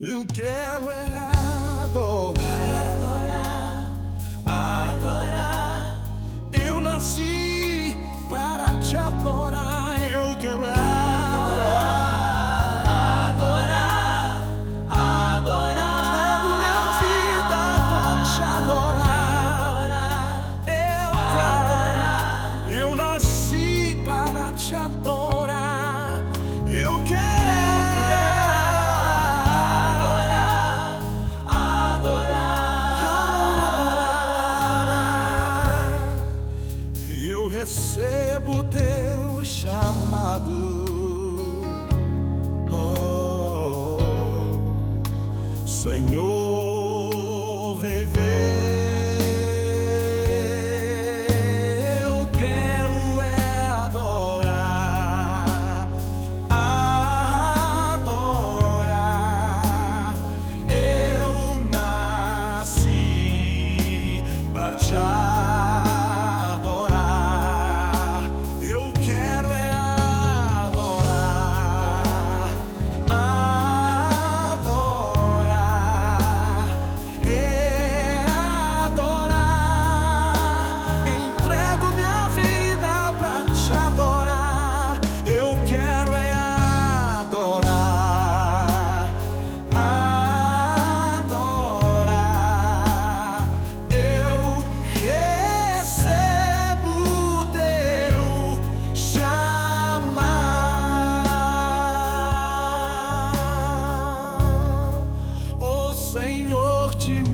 Eu quero adorar, adorar. Eu nasci para te adorar. Eu quero adorar, adorar, adorar. Minha vida para te adorar. Eu nasci para te adorar. Eu quero recebo teu chamado, oh, Senhor, vem ver. Eu quero adorar, adorar. Eu nasci para te Senhor, te